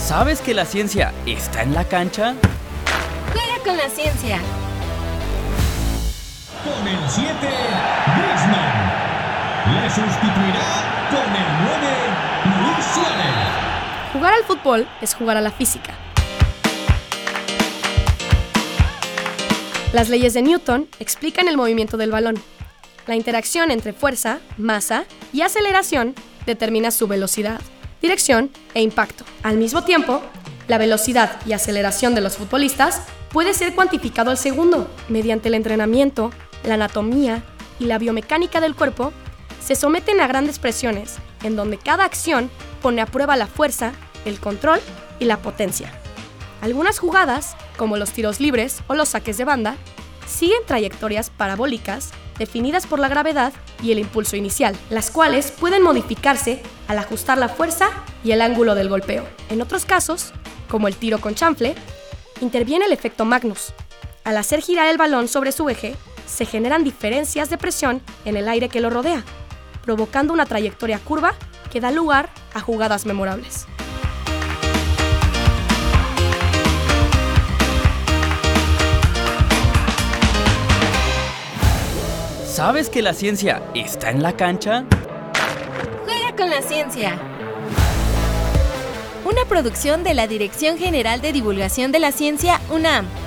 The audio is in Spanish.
¿Sabes que la ciencia está en la cancha? Juega con la ciencia. Con el 7, Griezmann. Le sustituirá con el 9, Luis Suárez. Jugar al fútbol es jugar a la física. Las leyes de Newton explican el movimiento del balón. La interacción entre fuerza, masa y aceleración determina su velocidad, dirección e impacto. Al mismo tiempo, la velocidad y aceleración de los futbolistas puede ser cuantificado al segundo. Mediante el entrenamiento, la anatomía y la biomecánica del cuerpo, se someten a grandes presiones, en donde cada acción pone a prueba la fuerza, el control y la potencia. Algunas jugadas, como los tiros libres o los saques de banda, siguen trayectorias parabólicas definidas por la gravedad y el impulso inicial, las cuales pueden modificarse al ajustar la fuerza y el ángulo del golpeo. En otros casos, como el tiro con chanfle, interviene el efecto Magnus. Al hacer girar el balón sobre su eje, se generan diferencias de presión en el aire que lo rodea, provocando una trayectoria curva que da lugar a jugadas memorables. ¿Sabes que la ciencia está en la cancha? Juega con la ciencia. Una producción de la Dirección General de Divulgación de la Ciencia, UNAM.